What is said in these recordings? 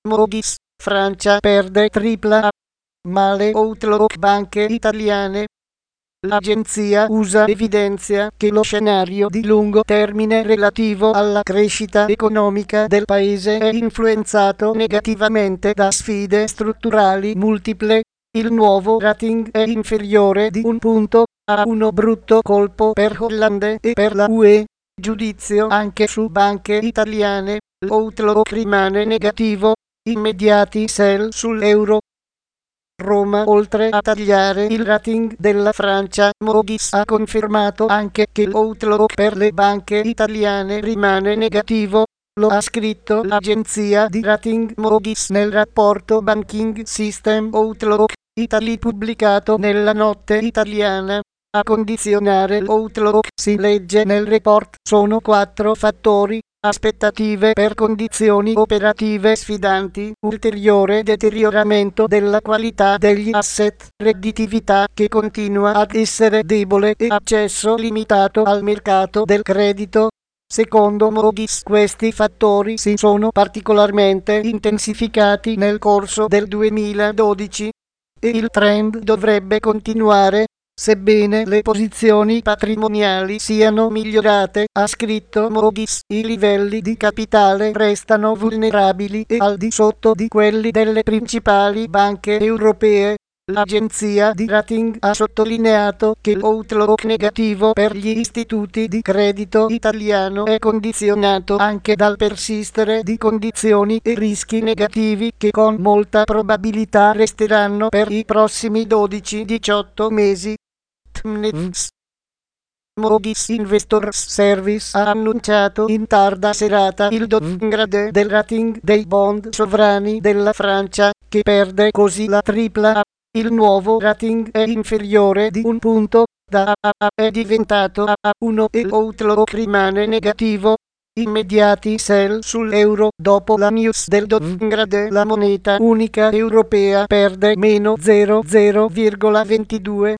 Moody's, Francia perde AAA. Male outlook banche italiane. L'agenzia USA evidenzia che lo scenario di lungo termine relativo alla crescita economica del paese è influenzato negativamente da sfide strutturali multiple. Il nuovo rating è inferiore di un punto a uno brutto colpo per Hollande e per la UE. Giudizio anche su banche italiane. L'outlook rimane negativo. Immediati sell sull'euro. Roma. Oltre a tagliare il rating della Francia, Moody's ha confermato anche che l'outlook per le banche italiane rimane negativo. Lo ha scritto l'agenzia di rating Moody's nel rapporto Banking System Outlook Italy pubblicato nella notte italiana. A condizionare l'outlook, si legge nel report, sono 4 fattori. Aspettative per condizioni operative sfidanti, ulteriore deterioramento della qualità degli asset, redditività che continua ad essere debole e accesso limitato al mercato del credito. Secondo Moody's questi fattori si sono particolarmente intensificati nel corso del 2012 e il trend dovrebbe continuare. Sebbene le posizioni patrimoniali siano migliorate, ha scritto Moody's, i livelli di capitale restano vulnerabili e al di sotto di quelli delle principali banche europee. L'agenzia di rating ha sottolineato che l'outlook negativo per gli istituti di credito italiano è condizionato anche dal persistere di condizioni e rischi negativi che con molta probabilità resteranno per i prossimi 12-18 mesi. Moody's Investors Service ha annunciato in tarda serata il downgrade del rating dei bond sovrani della Francia, che perde così la AAA. Il nuovo rating è inferiore di un punto, da AA è diventato A1 e l'outlook rimane negativo. Immediati sell sull'euro. Dopo la news del downgrade, la moneta unica europea perde meno 0,22%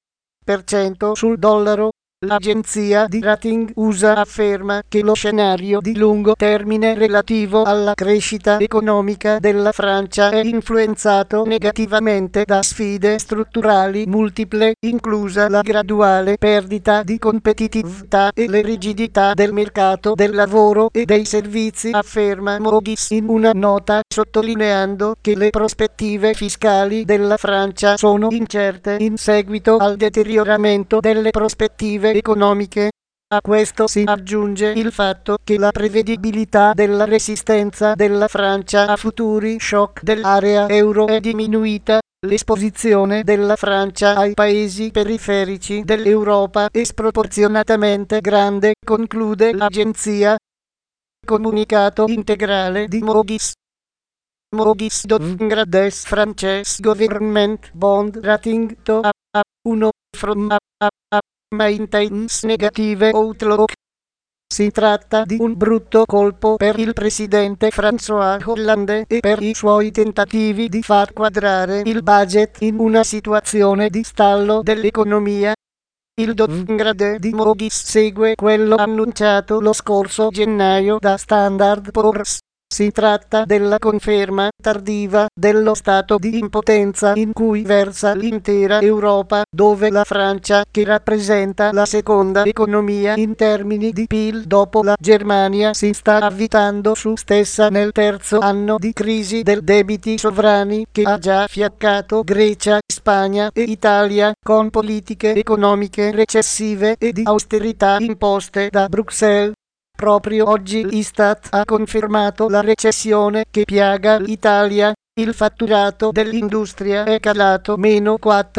sul dollaro. L'agenzia di rating USA afferma che lo scenario di lungo termine relativo alla crescita economica della Francia è influenzato negativamente da sfide strutturali multiple, inclusa la graduale perdita di competitività e le rigidità del mercato del lavoro e dei servizi, afferma Moody's in una nota, sottolineando che le prospettive fiscali della Francia sono incerte in seguito al deterioramento delle prospettive economiche. A questo si aggiunge il fatto che la prevedibilità della resistenza della Francia a futuri shock dell'area euro è diminuita. L'esposizione della Francia ai paesi periferici dell'Europa è sproporzionatamente grande, conclude l'agenzia. Comunicato integrale di Moody's. Moody's downgrades Frances Government Bond Rating to A1 from A. Maintains negative outlook. Si tratta di un brutto colpo per il presidente François Hollande e per i suoi tentativi di far quadrare il budget in una situazione di stallo dell'economia. Il downgrade di Moody's segue quello annunciato lo scorso gennaio da Standard & Poor's. Si tratta della conferma tardiva dello stato di impotenza in cui versa l'intera Europa, dove la Francia, che rappresenta la seconda economia in termini di PIL dopo la Germania, si sta avvitando su stessa nel terzo anno di crisi del debiti sovrani che ha già fiaccato Grecia, Spagna e Italia, con politiche economiche recessive e di austerità imposte da Bruxelles. Proprio oggi l'Istat ha confermato la recessione che piaga l'Italia. Il fatturato dell'industria è calato meno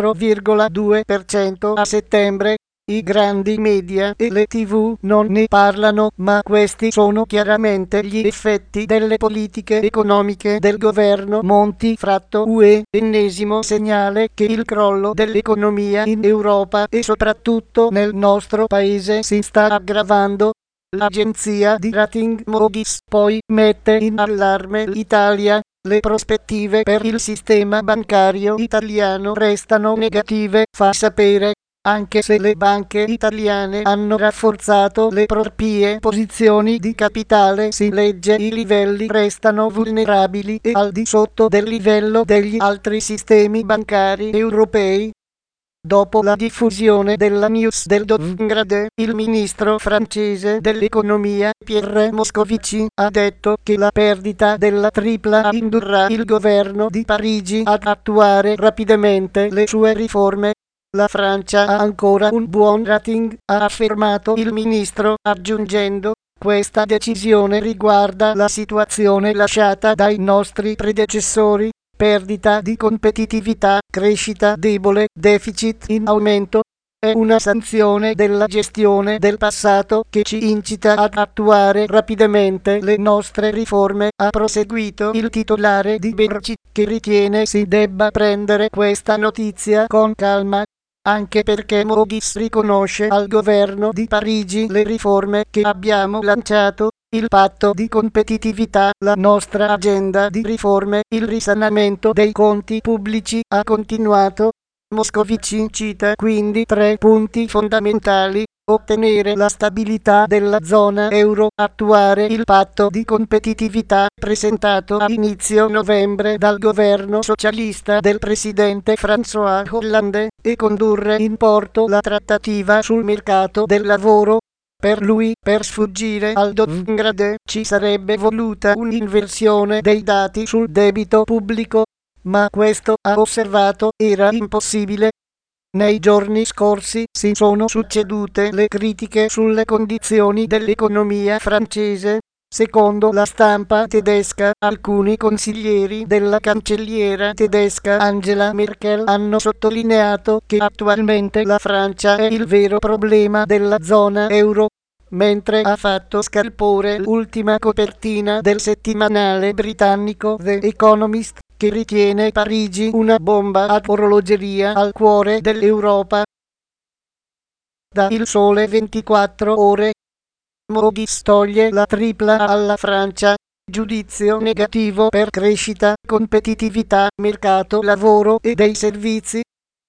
4,2% a settembre. I grandi media e le TV non ne parlano, ma questi sono chiaramente gli effetti delle politiche economiche del governo Monti fratto UE, ennesimo segnale che il crollo dell'economia in Europa e soprattutto nel nostro paese si sta aggravando. L'agenzia di rating Moody's poi mette in allarme l'Italia. Le prospettive per il sistema bancario italiano restano negative, fa sapere. anche se le banche italiane hanno rafforzato le proprie posizioni di capitale, si legge, i livelli restano vulnerabili e al di sotto del livello degli altri sistemi bancari europei. Dopo la diffusione della news del Dovigngrad, il ministro francese dell'economia Pierre Moscovici ha detto che la perdita della AAA indurrà il governo di Parigi ad attuare rapidamente le sue riforme. La Francia ha ancora un buon rating, ha affermato il ministro, aggiungendo: questa decisione riguarda la situazione lasciata dai nostri predecessori. Perdita di competitività, crescita debole, deficit in aumento. È una sanzione della gestione del passato che ci incita ad attuare rapidamente le nostre riforme, ha proseguito il titolare di Bercy, che ritiene si debba prendere questa notizia con calma, anche perché Moody's riconosce al governo di Parigi le riforme che abbiamo lanciato. Il patto di competitività, la nostra agenda di riforme, il risanamento dei conti pubblici, ha continuato. Moscovici cita quindi 3 punti fondamentali: ottenere la stabilità della zona euro, attuare il patto di competitività presentato a inizio novembre dal governo socialista del presidente François Hollande e condurre in porto la trattativa sul mercato del lavoro. Per lui, per sfuggire al Dovigngrad, ci sarebbe voluta un'inversione dei dati sul debito pubblico, ma questo, ha osservato, era impossibile. Nei giorni scorsi si sono succedute le critiche sulle condizioni dell'economia francese. Secondo la stampa tedesca, alcuni consiglieri della cancelliera tedesca Angela Merkel hanno sottolineato che attualmente la Francia è il vero problema della zona euro, mentre ha fatto scalpore l'ultima copertina del settimanale britannico The Economist, che ritiene Parigi una bomba ad orologeria al cuore dell'Europa. Da Il Sole 24 Ore. Moody's toglie la AAA alla Francia. Giudizio negativo per crescita, competitività, mercato lavoro e dei servizi.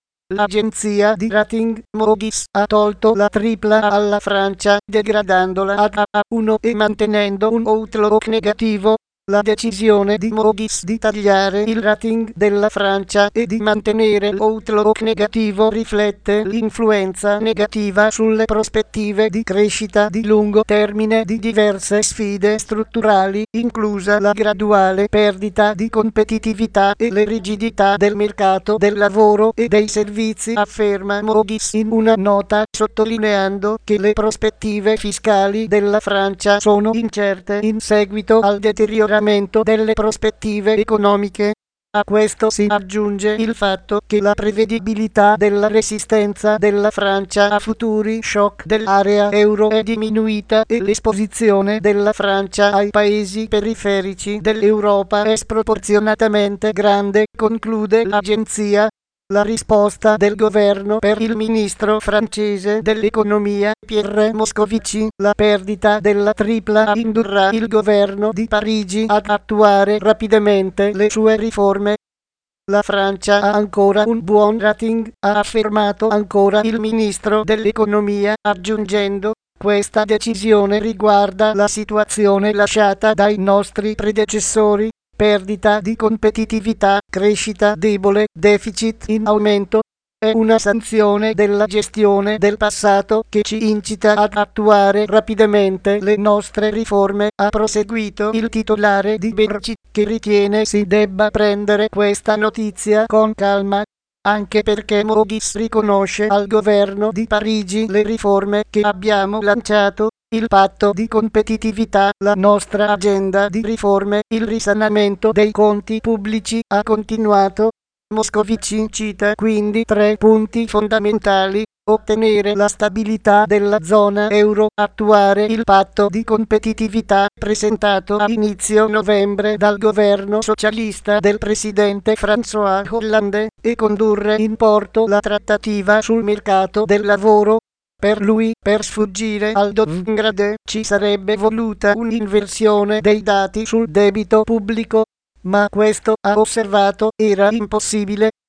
L'agenzia di rating Moody's ha tolto la AAA alla Francia, degradandola ad A1 e mantenendo un outlook negativo. La decisione di Moody's di tagliare il rating della Francia e di mantenere l'outlook negativo riflette l'influenza negativa sulle prospettive di crescita di lungo termine di diverse sfide strutturali, inclusa la graduale perdita di competitività e le rigidità del mercato del lavoro e dei servizi, afferma Moody's in una nota, sottolineando che le prospettive fiscali della Francia sono incerte in seguito al deterioramento delle prospettive economiche. A questo si aggiunge il fatto che la prevedibilità della resistenza della Francia a futuri shock dell'area euro è diminuita e l'esposizione della Francia ai paesi periferici dell'Europa è sproporzionatamente grande, conclude l'agenzia. La risposta del governo per il ministro francese dell'economia Pierre Moscovici: la perdita della AAA indurrà il governo di Parigi ad attuare rapidamente le sue riforme. La Francia ha ancora un buon rating, ha affermato ancora il ministro dell'economia, aggiungendo: questa decisione riguarda la situazione lasciata dai nostri predecessori. Perdita di competitività, crescita debole, deficit in aumento. È una sanzione della gestione del passato che ci incita ad attuare rapidamente le nostre riforme, ha proseguito il titolare di Bercy, che ritiene si debba prendere questa notizia con calma, anche perché Moody's riconosce al governo di Parigi le riforme che abbiamo lanciato. Il patto di competitività, la nostra agenda di riforme, il risanamento dei conti pubblici, ha continuato. Moscovici cita quindi 3 punti fondamentali: ottenere la stabilità della zona euro, attuare il patto di competitività presentato a inizio novembre dal governo socialista del presidente François Hollande e condurre in porto la trattativa sul mercato del lavoro. Per lui, per sfuggire al Dovigngrad, ci sarebbe voluta un'inversione dei dati sul debito pubblico, ma questo, ha osservato, era impossibile.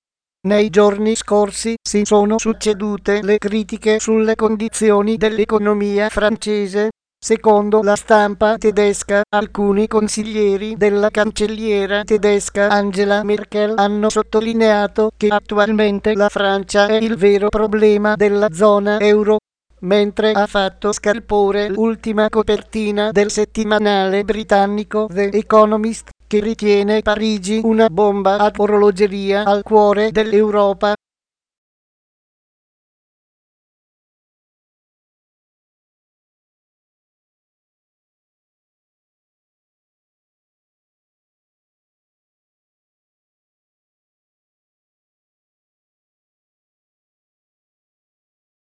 Nei giorni scorsi si sono succedute le critiche sulle condizioni dell'economia francese. Secondo la stampa tedesca, alcuni consiglieri della cancelliera tedesca Angela Merkel hanno sottolineato che attualmente la Francia è il vero problema della zona euro, mentre ha fatto scalpore l'ultima copertina del settimanale britannico The Economist, che ritiene Parigi una bomba ad orologeria al cuore dell'Europa.